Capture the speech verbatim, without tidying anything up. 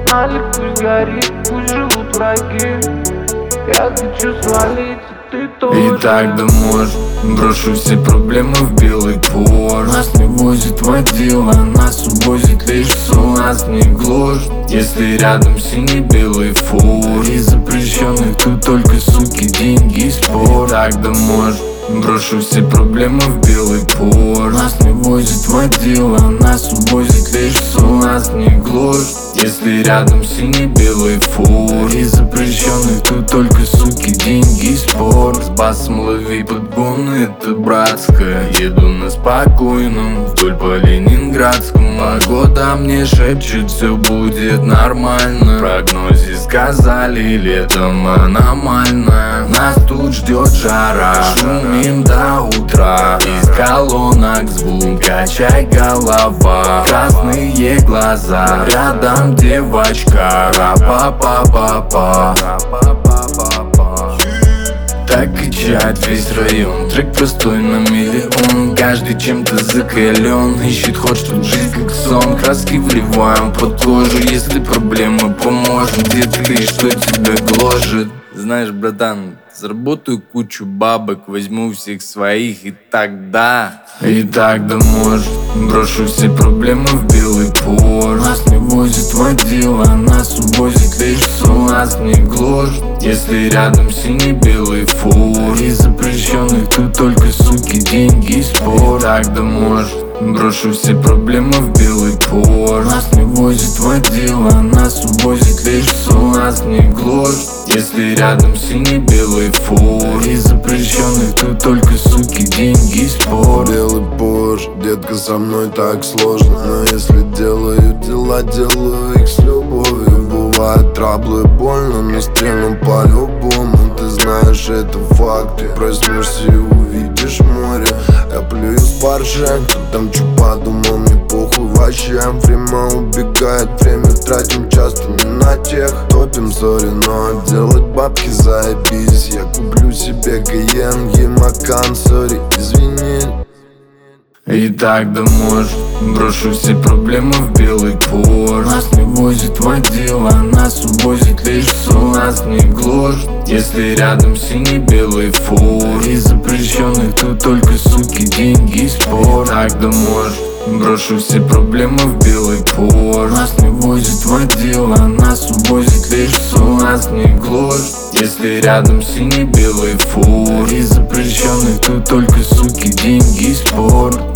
погнали, пусть горит, пусть живут враги. Я хочу свалить, и ты тоже. И так домой брошу все проблемы в белый Порш. Нас не возит водила, нас увозит лишь сон. Нас не гложет, если рядом синий-белый фур. И запрещенных тут только суки, деньги и спор. И так домой брошу все проблемы в белый Порш. Нас не возит водила, нас увозит лишь сон. Нас не гложет, если рядом синий-белый фур. И запрещенных тут только суки, деньги и спор. С басом лови подгоны, это братская. Еду на спокойном вдоль по Ленинградскому. Погода мне шепчет, все будет нормально. В прогнозе сказали, летом аномально. Нас тут ждет жара, шумим до утра. Из колонок звук, качай голова. Красные глаза, рядом девочка. Ра-па-па-па-па. Так качает весь район, трек простой на миллион. Каждый чем-то закален, ищет ход, чтоб жизнь как сон. Краски вливаем под кожу, если проблемы поможем. Где ты, что тебя гложет? Знаешь, братан, заработаю кучу бабок, возьму всех своих, и тогда И так домой брошу все проблемы в белый Порш. Нас не возит водила, нас увозит лишь сон. Нас не гложет, если рядом синий-белый фур. И запрещенных тут только суки, деньги и спор. И так домой брошу все проблемы в белый Порш. Нас не возит водила, нас увозит лишь сон. Нас не гложет, если рядом синий-белый фур. И запрещенных тут только суки, деньги и спор. Белый Порш, детка, со мной так сложно. Но если делаю дела, делаю их с любовью. Бывают траблы, больно, но стрельну по-любому. Ты знаешь, это факт. Ты проснешься и увидишь море. Я плюю с парша, кто там чё подумал, мне похуй вообще. Время убегает, время тратим часто не на тех. Топим, сори, но делать бабки заебись. Я куплю себе Кайен, Ямакан, сори, извини. И так домой брошу все проблемы в белый Порш. Нас не возит водила, нас увозит лишь сон. Нас не гложет, если рядом синий-белый фур. И запрещенных тут только суки, деньги и спор. И так домой брошу все проблемы в белый Порш. Нас не возит водила, нас увозит лишь сон. Нас не гложет, если рядом синий-белый фур. И запрещенных тут только суки, деньги и спор.